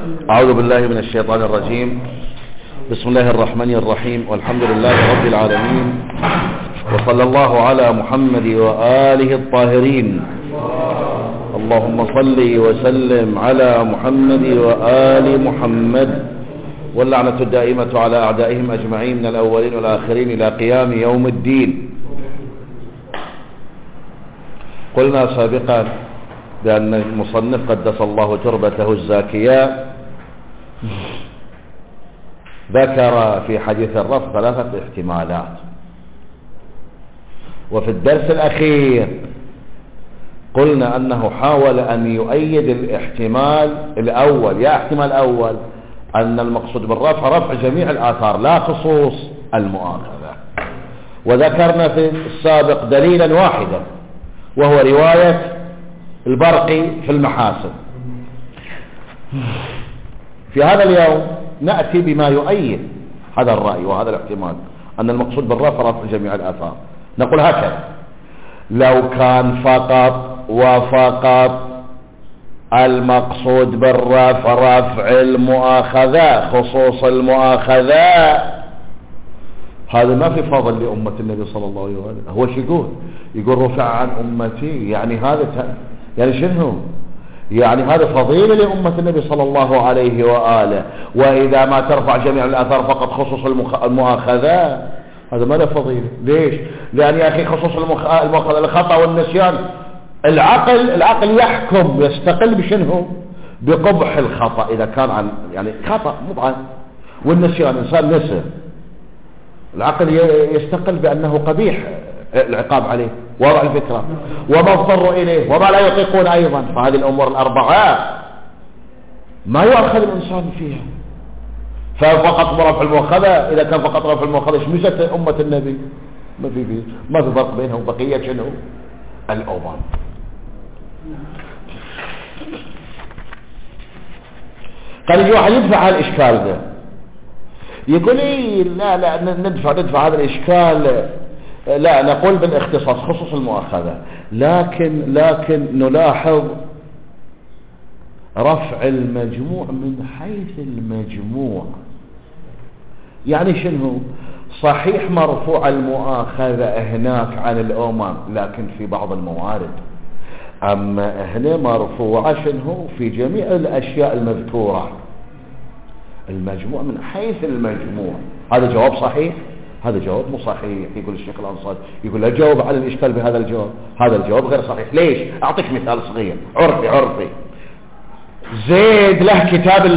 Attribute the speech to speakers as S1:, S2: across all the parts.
S1: أعوذ بالله من الشيطان الرجيم. بسم الله الرحمن الرحيم، والحمد لله رب العالمين، وصلى الله على محمد وآله الطاهرين. اللهم صل وسلم على محمد وآل محمد، واللعنة الدائمة على أعدائهم أجمعين من الأولين والآخرين إلى قيام يوم الدين. قلنا سابقا بأن المصنف قدس الله تربته الزاكية ذكر في حديث الرفع 3 احتمالات، وفي الدرس الأخير قلنا أنه حاول أن يؤيد الاحتمال الأول. يا احتمال الأول أن المقصود بالرفع رفع جميع الآثار لا خصوص المؤاخذة، وذكرنا في السابق دليلا واحدا وهو رواية البرقي في المحاسن. في هذا اليوم نأتي بما يؤيد هذا الرأي وهذا الاحتمال أن المقصود بالرفع رفع جميع الآثار. نقول هكذا: لو كان فقط وفقط المقصود بالرفع رفع المؤاخذة خصوص المؤاخذة، هذا ما في فضل لأمة النبي صلى الله عليه وآله. هو شو يقول رفع عن أمتي، يعني هذا يعني شنو؟ يعني هذا فضيلة لأمة النبي صلى الله عليه وآله. وإذا ما ترفع جميع الآثار فقط خصوص المؤاخذة هذا ما له فضيلة. ليش؟ لأن يا أخي خصوص المؤاخذة الخطأ والنسيان العقل يحكم يستقل بشنو؟ بقبح الخطأ إذا كان عن يعني خطأ مضعف، والنسيان إنسان نسى العقل يستقل بأنه قبيح العقاب عليه. وضع الفكرة وما اضطروا إليه وما لا يطيقون أيضا، فهذه الأمور الأربعة ما يؤخذ الإنسان فيها. ففقط رفع المؤاخذة، إذا كان فقط رفع المؤاخذة ايش ميزة أمة النبي؟ ما في فرق بينهم وبقية شنو الأمم. قال يجي واحد يدفع هالإشكال ده، يقول لي لا ندفع هذا الإشكال، لا نقول بالاختصاص خصوص المؤاخذة، لكن نلاحظ رفع المجموع من حيث المجموع. يعني شنو؟ صحيح مرفوع المؤاخذة هناك عن الأمم لكن في بعض الموارد، أما هنا مرفوعة شنو؟ في جميع الأشياء المذكورة. المجموع من حيث المجموع. هذا جواب صحيح؟ هذا جواب مو صحيح. يقول الشيخ الأنصاري، يقول لا جاوب على الإشكال بهذا الجواب، هذا الجواب غير صحيح. ليش؟ أعطيك مثال صغير عرفي. زيد له كتاب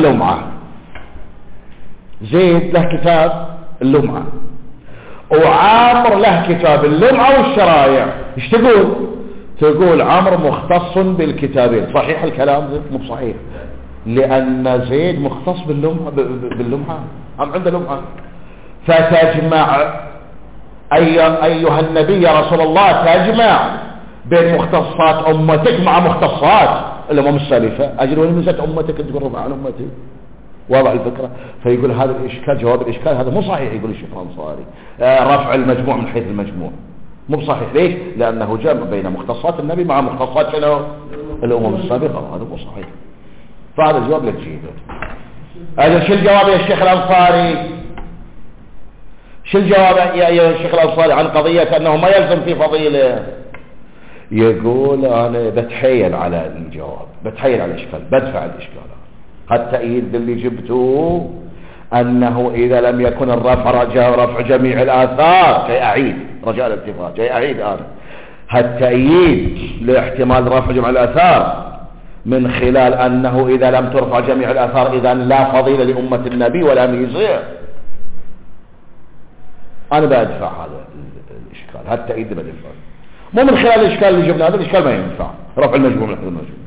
S1: اللمعة، وعامر له كتاب اللمعة والشرايع. ايش تقول عامر مختص بالكتابين. صحيح الكلام؟ مو صحيح، لأن زيد مختص باللمعة أم عنده لمعة. فتجمع أيها النبي يا رسول الله، تجمع بين مختصات أمتك مع مختصات الأمم السالفة. أجل وين ميزة أمتك تقول ربع عن أمتي؟ واضح الفكرة. فيقول هذا الإشكال، جواب الإشكال هذا مو صحيح. يقول الشيخ الأنصاري رفع المجموع من حيث المجموع مو صحيح. ليش؟ لأنه جمع بين مختصات النبي مع مختصات شنو الأمم السابقة، هذا مو صحيح. فهذا الجواب لا تجيبه. أجل شو الجواب يا الشيخ الأنصاري؟ شو الجواب يا الشيخ الأنصاري عن قضية أنه ما يلزم في فضيلة؟ يقول أنا بتحيل على الجواب، بتحيل على الإشكال، بدفع الإشكال. حتى يد اللي جبته أنه إذا لم يكن الرفع رفع جميع الآثار، جاي أعيد رجاء الاتفاق، جاي أعيد أنا التأييد لاحتمال رفع جميع الآثار من خلال أنه إذا لم ترفع جميع الآثار إذا لا فضيلة لأمة النبي ولا ميزة. أنا بدفع هذا الإشكال، هذا التأييد بدفع، مو من خلال الإشكال اللي جبنا. هذا الإشكال ما ينفع، رفع المجموع من حيث المجموع.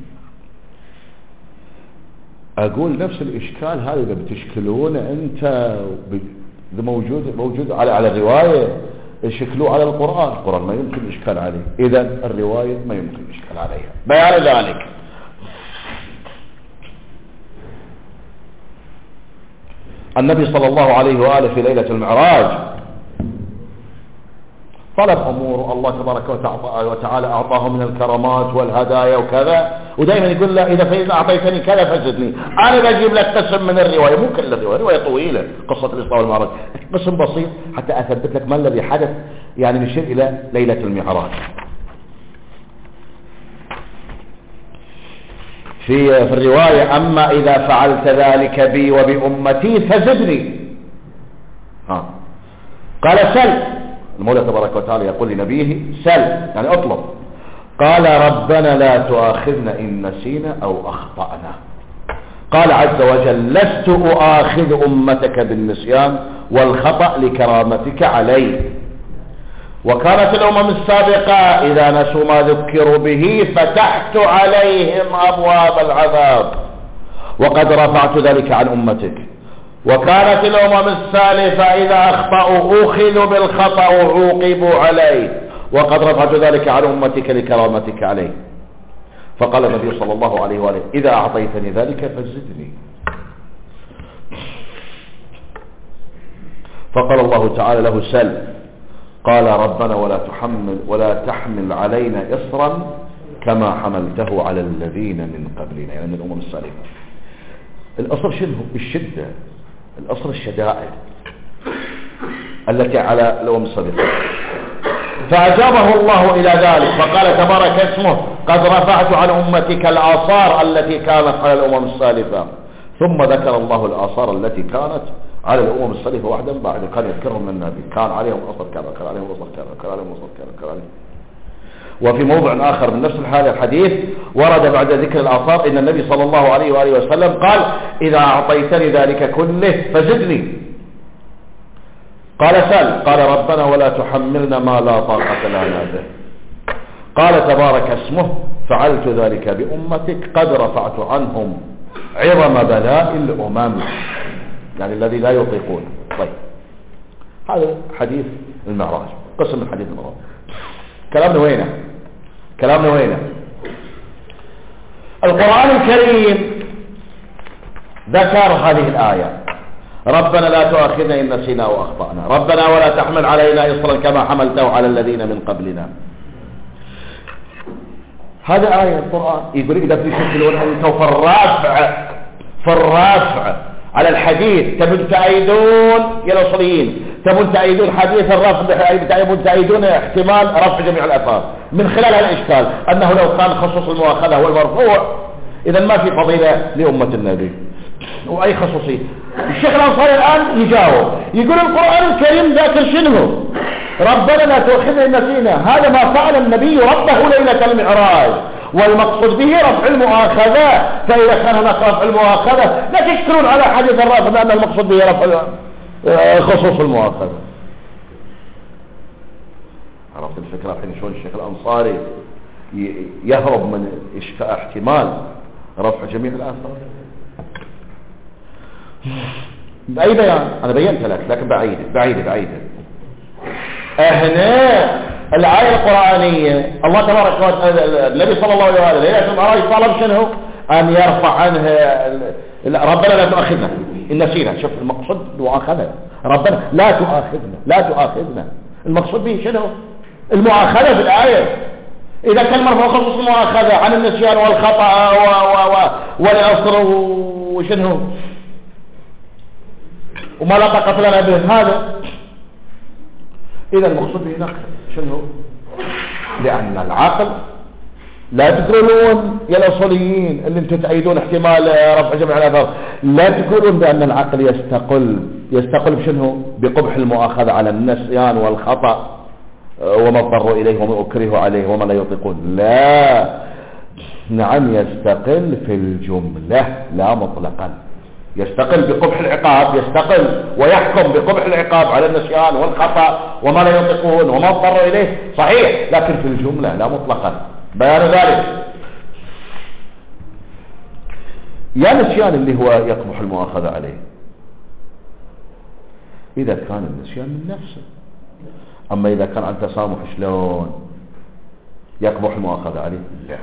S1: أقول نفس الإشكال هذا إذا بتشكلون أنت موجود على الرواية، يشكلوه على القرآن ما يمكن الإشكال عليه، إذا الرواية ما يمكن الإشكال عليها. بيان ذلك النبي صلى الله عليه وآله في ليلة المعراج طلب أمور الله تبارك وتعالى أعطاه من الكرامات والهدايا وكذا، ودائما يقول له إذا أعطيتني كذا فزدني. أنا بجيب لك قسم من الرواية، مو كل الرواية، رواية طويلة قصة الإسراء والمعراج، قسم بسيط حتى أثبت لك ما الذي حدث، يعني نشير إلى ليلة المعراج. في الرواية أما إذا فعلت ذلك بي وبأمتي فزدني. قال سل، المولى تبارك وتعالى يقول لنبيه سل يعني اطلب. قال ربنا لا تؤاخذنا إن نسينا أو أخطأنا. قال عز وجل لست أؤاخذ أمتك بالنسيان والخطأ لكرامتك علي. وكانت الأمم السابقة إذا نسوا ما ذكروا به فتحت عليهم أبواب العذاب، وقد رفعت ذلك عن أمتك. وكانت الأمم السالفة إذا أخطأوا أخذوا بالخطأ وعوقبوا عليه، وقد رفعت ذلك عن أمتك لكرامتك عليه. فقال النبي صلى الله عليه وآله إذا أعطيتني ذلك فزدني. فقال الله تعالى له سل. قال ربنا ولا تحمل علينا إصرا كما حملته على الذين من قبلنا، يعني من الأمم السالفة. الأصر شنو؟ الشدة، الأصر الشدائد التي على الأمم السابقة. فأجابه الله إلى ذلك فقال تبارك اسمه قد رفعت عن أمتك الآثار التي كانت على الأمم السالفة. ثم ذكر الله الآثار التي كانت على الأمم السالفة واحدا بعد، كان يذكرهم من النبي كان عليهم أصر كذا، كان عليهم أصر كذا، كان عليهم أصر كذا، كان عليهم. وفي موضع آخر من نفس هذا الحديث ورد بعد ذكر الآثار إن النبي صلى الله عليه وآله وسلم قال إذا أعطيتني ذلك كله فزدني. قال سل. قال ربنا ولا تحملنا ما لا طاقة لنا به. قال تبارك اسمه فعلت ذلك بأمتك قد رفعت عنهم عظم بلاء الأمم، يعني الذي لا يطيقون. طيب هذا حديث المعراج، قسم من حديث المعراج. كلامنا وينه؟ القرآن الكريم ذكر هذه الآية ربنا لا تؤاخذنا إن نسينا أو أخطأنا، ربنا ولا تحمل علينا إصرا كما حملته على الذين من قبلنا. هذا آية القرآن يقول إذا في شكلون أنتم في الرافع على الحديث تبون تأيدون يا الأصليين، تبون تأيدون حديث الرفع، تبون تأيدون احتمال رفع جميع الآثار من خلال الإشكال أنه لو كان خصوص المؤاخذة هو المرفوع إذا ما في فضيلة لأمة النبي وأي خصوصية. الشيخ الأنصاري الآن يجاوب يقول القرآن الكريم ذاكر شنو؟ ربنا لا تؤاخذنا إن نسينا، هذا ما فعل النبي ربه ليلة المعراج، والمقصود به رفع المؤاخذة. فإذا كان هناك رفع المؤاخذة لا تشكرون على حديث الرفع لأن المقصود به رفع خصوص المؤاخذة. عرفت الفكرة الحين شلون الشيخ الأنصاري يهرب من احتمال رفع جميع الآثار بأي بيان؟ أنا بينت لك لكن بعيدة. هنا الآية القرآنية الله تبارك وتعالى النبي صلى الله عليه وسلم ليلة المعراج طلب شنو؟ أن يرفع عنه ربنا لا تؤاخذنا إن نسينا. شوف المقصود مؤاخذة، ربنا لا تؤاخذنا المقصود به شنو؟ المؤاخذة في الآية. إذا كان مرفوع خصوص المؤاخذة عن النسيان والخطأ والعسر وشنو وما لا طاقة لنا به هذا، إذا المقصود به نقل شنو؟ لأن العقل لا تقولون يا الأصوليين اللي انتم تأيدون احتمال رفع جميع الآثار، لا تقولون بأن العقل يستقل بشنو؟ بقبح المؤاخذة على النسيان والخطأ وما اضطروا إليه وما أكره عليه وما لا يطيقون. لا، نعم يستقل في الجملة لا مطلقا، يستقل بقبح العقاب، يستقل ويحكم بقبح العقاب على النسيان والخطأ وما لا يطيقون وما اضطروا إليه صحيح، لكن في الجملة لا مطلقا. بيان ذلك يا نسيان اللي هو يقبح المؤاخذة عليه إذا كان النسيان من نفسه، أما إذا كان عن تسامح شلون يقبح المؤاخذة عليه؟ لا.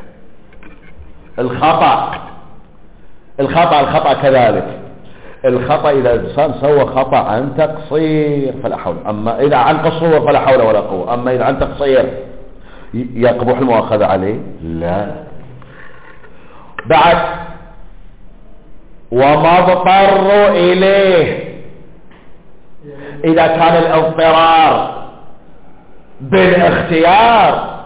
S1: الخطأ كذلك، الخطأ إذا الإنسان سوى خطأ عن تقصير فلا حول، أما إذا عن قصور فلا حول ولا قوة، أما إذا عن تقصير يقبح المؤاخذة عليه؟ لا. بعد وما اضطروا إليه، إذا كان الاضطرار بالاختيار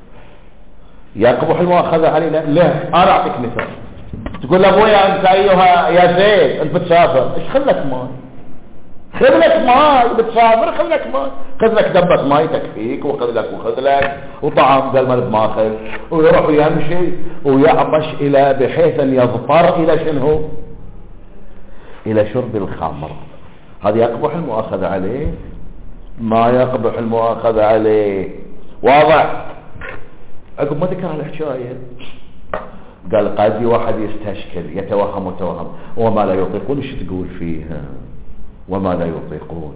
S1: يقبح المؤاخذة علينا. لا، أنا أعطيك مثال. تقول لأبويا أنت أيها يا زيد أنت بتسافر، إيش خذ لك ماي؟ خذ لك ماي، بتسافر خذ لك ماي، خذ لك دبة ماي تكفيك، وخذ لك وطعام قال ما بماخذ، ويروح ويمشي ويعطش إلى بحيث أن يضطر إلى شنو؟ إلى شرب الخمر. هذا يقبح المؤاخذة عليه؟ ما يقبح المؤاخذة عليه. واضح؟ عقب ما ذكر الحكاية قال قاضي واحد يستشكل يتوهم وما لا يطيقون. ايش تقول فيها وما لا يطيقون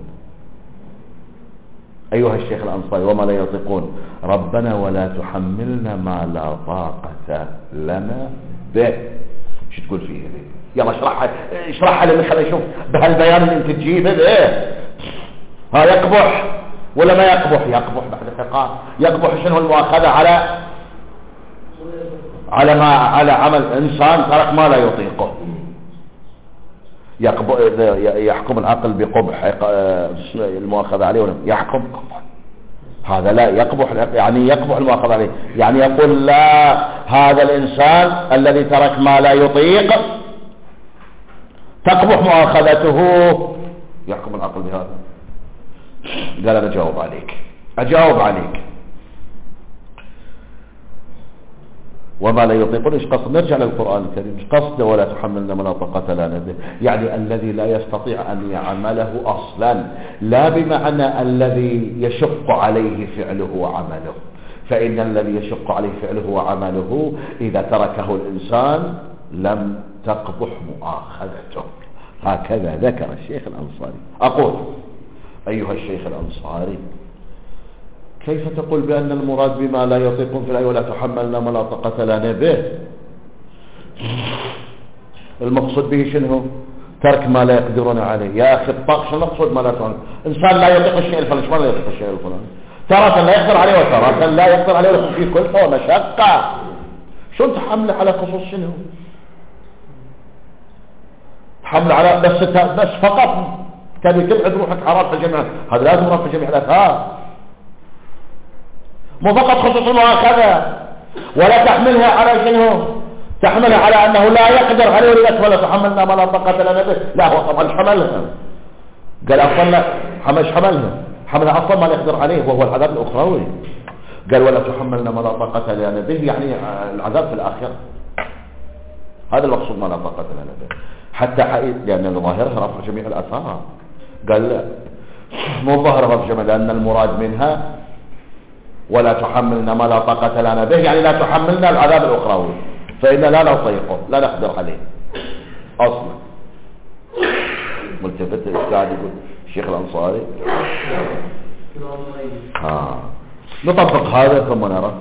S1: أيها الشيخ الأنصاري؟ وما لا يطيقون ربنا ولا تحملنا ما لا طاقة لنا به. ايش تقول فيها دي؟ يلا اشرحها لنا خلينا نشوف بهالبيان اللي انت تجيبه ده. ها يقبح ولا ما يقبح؟ يقبح بعد الحقاق. يقبح شنو؟ المؤاخذة على عمل انسان ترك ما لا يطيقه. يحكم العقل بقبح المؤاخذة عليه ولا يحكم؟ هذا لا يقبح، يعني يقبح المؤاخذة عليه، يعني يقول لا، هذا الانسان الذي ترك ما لا يطيق تقبح مؤاخذته. يحكم العقل بهذا. قال انا اجاوب عليك. وما لا يطيقون ايش قصد؟ نرجع للقرآن الكريم. ايش قصده ولا تحملنا ما لا طاقة لنا به؟ يعني الذي لا يستطيع ان يعمله اصلا، لا بمعنى الذي يشق عليه فعله وعمله. فان الذي يشق عليه فعله وعمله اذا تركه الانسان لم تقبح مؤاخذته. هكذا ذكر الشيخ الأنصاري. أقول أيها الشيخ الأنصاري، كيف تقول بأن المراد بما لا يطيقون في الآية ولا تحملنا ما لا طاقة لنا به؟ المقصود به شنو؟ ترك ما لا يقدرون عليه. يا أخي الطاق شو المقصود ما لا يطيقون؟ إنسان لا يطيق الشيء الفلاني، ما لا يطيق الشيء الفلاني، تارة لا يقدر عليه وتارة لا يقدر عليه، ويكون فيه كلفة ومشقة. شو تحمل على خصوص شنو؟ تحمل على بس فقط تبي تبعد روحك عراض في الجميع. هذا لازم روح في جميع الأثار، مو فقط خصوص المؤاخذة. ولا تحملها على شنو؟ تحملها على أنه لا يقدر عليه ولا تحملنا ما لا طاقة لنا به. لا، هو طبعا حملها. قال أصلا لا، حملها أصلا ما يقدر عليه وهو العذاب الأخروي. قال ولا تحملنا ما لا طاقة لنا به، يعني العذاب في الآخرة. هذا المقصود ما لا طاقة لنا به. حتى لأن الظاهرها رفع جميع الآثار. قال لا، مو ظاهر رفع جميع، لأن المراد منها ولا تحملنا ما لا طاقة لنا به، يعني لا تحملنا العذاب الأخروي، فإن لا نطيقه، لا نقدر عليه أصلا. ملتفت قاعد يقول الشيخ الأنصاري. نطبق هذا ثم نرى.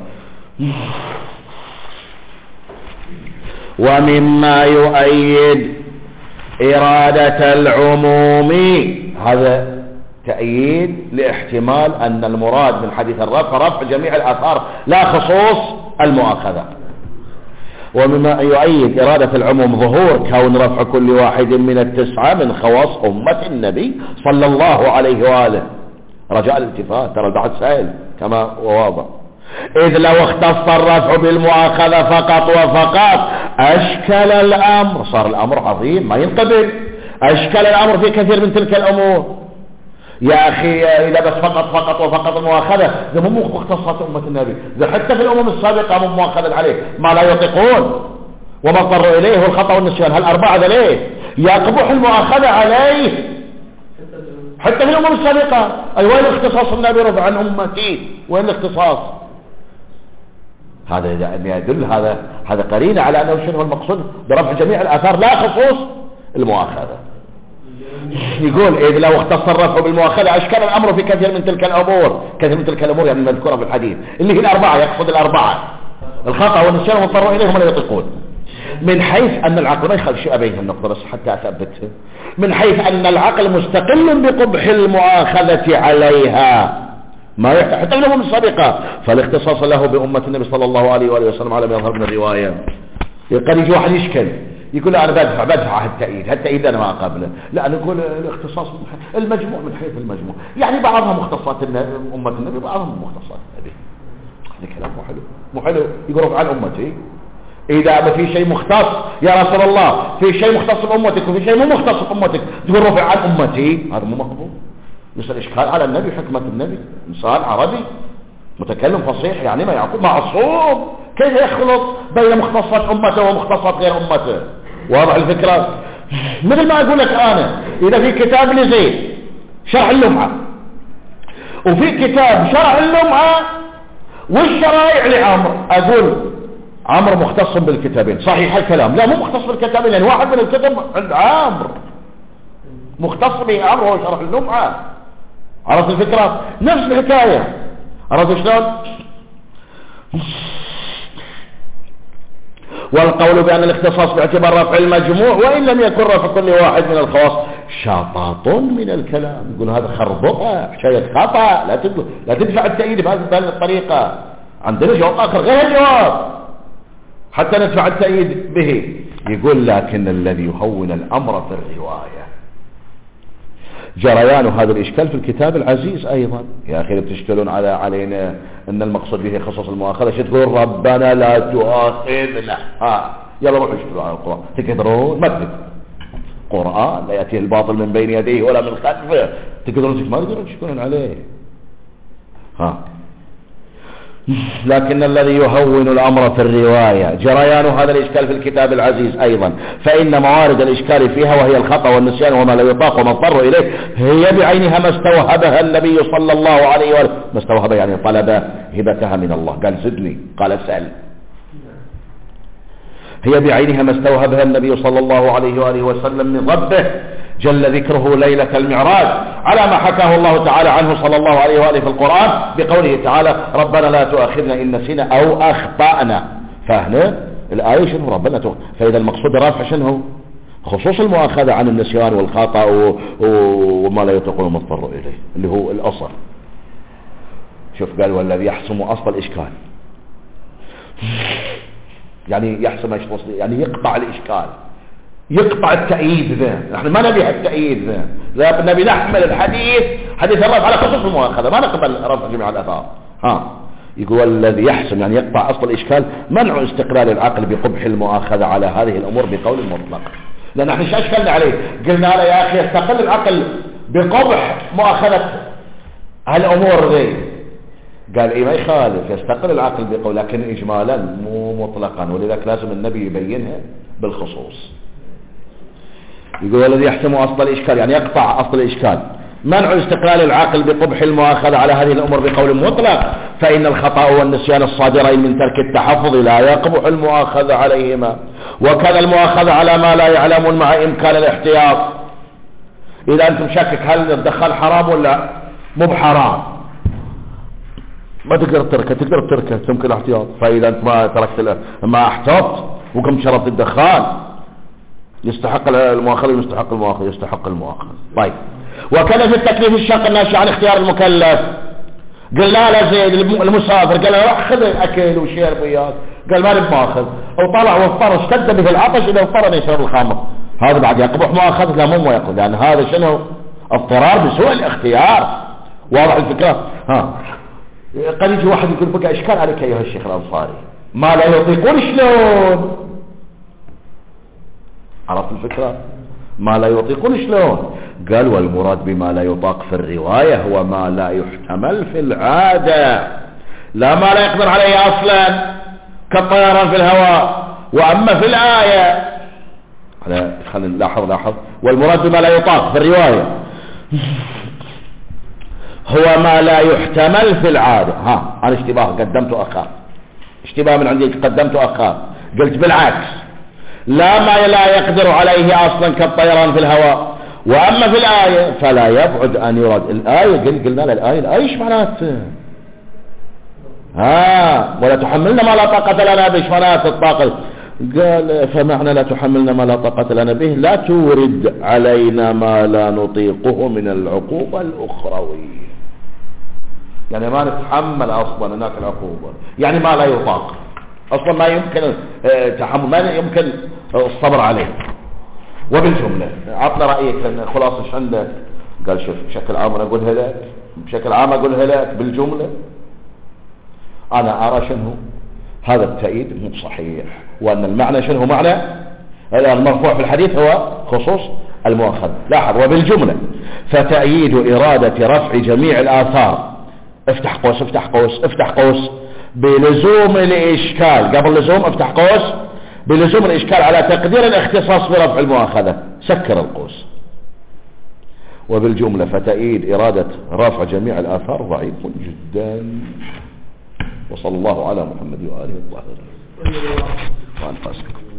S1: ومما يؤيد إرادة العموم، هذا تأييد لاحتمال أن المراد من حديث رفع جميع الآثار لا خصوص المؤاخذة. ومما يؤيد إرادة العموم ظهور كون رفع كل واحد من التسعة من خواص أمة النبي صلى الله عليه وآله. رجاء الالتفات، ترى البعض سائل كما هو واضح. إذ لو اختص الرفع بالمؤاخذة فقط وفقط أشكل الأمر، صار الأمر عظيم ما ينقبل. أشكل الأمر في كثير من تلك الأمور. يا أخي إذا بس فقط وفقط المؤاخذة، ده مو مختصات أمة النبي، ده حتى في الأمم السابقة مو مؤاخذة عليه ما لا يطيقون وما اضطروا إليه والخطأ والنسيان. هالأربعة ده ليه يقبح المؤاخذة عليه حتى في الأمم السابقة؟ أي وين اختصاص النبي رفع عن أمتي؟ وين الاختصاص؟ هذا يدل، هذا قرينة على أنه شنو المقصود برفع جميع الآثار لا خصوص المؤاخذة. يقول إذ لو اختص الرفع بالمؤاخذة أشكل الأمر في كثير من تلك الأمور. كثير من تلك الأمور يعني المذكورة في الحديث اللي هي الأربعة، يقصد الأربعة: الخطأ والنسيان والمضطر إليهم لا يطيقون. من حيث أن العقل ما يخالف شيء أبين النقطة بس حتى أثبتها. من حيث أن العقل مستقل بقبح المؤاخذة عليها ما يحتاج حتى الأمم السابقة، فالاختصاص له بأمة النبي صلى الله عليه وآله وسلم على ما يظهر من الرواية. قد يجي واحد يشكل يقول لا انا بدفع هالتأييد انا ما اقبله. لا نقول الاختصاص المجموع من حيث المجموع، يعني بعضها مختصات امة النبي بعضها مختصات النبي. هذا كلام مو حلو يقولوا عن امتي. اذا ما في شيء مختص يا رسول الله، في شيء مختص بامتك وفي شيء مو مختص بامتك، تقول رفع عن امتي، هذا مو مقبول. يصير اشكال على النبي، حكمة النبي انسان عربي متكلم فصيح يعني ما يعقوب معصوم، كيف يخلط بين مختصات امته ومختصات غير امته؟ واضح الفكرة؟ مثل ما اقول لك انا اذا في كتاب لزيد شرح اللمعة وفي كتاب شرح اللمعة والشرائع لعمر، اقول عمر مختص بالكتابين، صحيح الكلام؟ لا مو مختص بالكتابين، لان واحد من الكتب عند عمر مختص به عمر هو شرح اللمعة. عرفت الفكرة؟ نفس الحكاية. عرفت شلون؟ والقول بأن الاختصاص باعتبار رفع المجموع وإن لم يكن رفع كل واحد من الخواص شطط من الكلام. يقول هذا خربطة شيء خطأ، لا تدفع التأييد بهذه الطريقة. عندنا جواب آخر غير الجواب حتى ندفع التأييد به. يقول لكن الذي يهون الأمر في الرواية جريان هذا الإشكال في الكتاب العزيز أيضا. يا أخي بتشكلون علينا أن المقصود به خصوص المؤاخذة، شو تقول ربنا لا تؤاخذنا، يلا روحوا اشتغلوا على القرآن. تقدرون؟ ما تقدرون. قرآن لا يأتيه الباطل من بين يديه ولا من خلفه، تقدرون؟ ما تقدرون تشكلون عليه. لكن الذي يهون الأمر في الرواية جريان هذا الإشكال في الكتاب العزيز أيضا، فإن موارد الإشكال فيها وهي الخطأ والنسيان وما لا يطاق وما اضطر إليه هي بعينها ما استوهبها النبي صلى الله عليه وسلم. ما استوهبها يعني طلب هبتها من الله، قال زدني، قال اسأل. هي بعينها ما استوهبها النبي صلى الله عليه وآله وسلم من ربه جل ذكره ليلة المعراج، على ما حكاه الله تعالى عنه صلى الله عليه وآله في القرآن بقوله تعالى ربنا لا تؤاخذنا إن نسينا أو أخطأنا. فهنا الآية شنو؟ ربنا تؤاخذنا. فإذا المقصود الرافع شنو؟ خصوص المؤاخذة عن النسيان والخطأ وما لا يطيقون المضطر إليه اللي هو الأصل. شوف قال والذي يحسم أصل الإشكال، يعني يحسم يعني يقطع الإشكال، يقطع التأييد ذا. نحن ما نبي التأييد ذا، لا نبي نحمل الحديث حديث الرفع على خصوص المؤاخذة، ما نقبل رفع جميع الأثار. يقول الذي يحسم يعني يقطع أصل الإشكال منع استقلال العقل بقبح المؤاخذة على هذه الأمور بقول مطلق. لأن نحن ايش أشكلنا عليه؟ قلنا له يا أخي يستقل العقل بقبح مؤاخذة هالأمور ذي. قال إيه ما يخالف، يستقل العقل بقول لكن إجمالا مو مطلقا، ولذلك لازم النبي يبينها بالخصوص. يقول الذي يحسم أصل الإشكال يعني يقطع أصل الإشكال منع استقلال العقل بقبح المؤاخذة على هذه الأمور بقول مطلق، فإن الخطأ والنسيان الصادرين من ترك التحفظ لا يقبح المؤاخذة عليهما، وكان المؤاخذة على ما لا يعلمون مع إمكان الاحتياط. إذا أنتم شكك هل الدخل حرام ولا مو بحرام، ما تقدر تركه تمكن احتياط. فإذا أنت ما تركت ما احتاط وكم شرط الدخال يستحق المؤاخذة يستحق المؤاخذة. طيب وكان في التكليف الشاق الناشئ عن اختيار المكلف. قلنا له زيد المسافر قال له روح خذ اكل وشرب وياك، قال ما نبي ماخذ، وطلع واضطر اشتد به العطش اذا اضطر ان يشرب الخمر، هذا بعد يقبح مؤاخذة؟ لا مو يقبح، لان هذا شنو؟ اضطرار بسوء الاختيار. واضح الفكرة؟ قد يجي واحد يقول بقى اشكال عليك ايها الشيخ الانصاري ما لا يطيقون شلون؟ عرفت الفكرة؟ ما لا يطيقون شلون؟ قال والمراد بما لا يطاق في الرواية هو ما لا يحتمل في العادة، لا ما لا يقدر عليه اصلا كالطيران في الهواء. واما في الآية خلينا نلاحظ والمراد بما لا يطاق في الرواية هو ما لا يحتمل في العادة. أنا اشتباه قدمت أخاف، اشتباه من عندي قدمت أخاف، قلت بالعكس لا ما لا يقدر عليه أصلا كالطيران في الهواء. وأما في الآية فلا يبعد أن يراد. الآية قلنا الآية إيش معناته؟ ولا تحملنا ما لا طاقة لنا به، إيش معناته الطاقة؟ قال فمعنى لا تحملنا ما لا طاقة لنا به لا تورد علينا ما لا نطيقه من العقوبة الأخروية، يعني ما نتحمل أصلا هناك العقوبة، يعني ما لا يطاق. أصلا ما يمكن تحمل، ما يمكن الصبر عليه. وبالجملة عطنا رأيك، خلاص ايش عندك؟ قال شوف بشكل عام أنا أقولها لك، بشكل عام أقولها لك، بالجملة أنا أرى شنو هذا التأييد مو صحيح، وأن المعنى شنو معنى المرفوع في الحديث هو خصوص المؤخذ. لاحظ وبالجملة فتأييد إرادة رفع جميع الآثار، افتح قوس افتح قوس افتح قوس، بلزوم الإشكال، قبل لزوم افتح قوس، بلزوم الإشكال على تقدير الاختصاص برفع المؤاخذة، سكر القوس. وبالجملة فتأييد إرادة رفع جميع الآثار ضعيف جدا. وصلى الله على محمد وآله الطاهرين.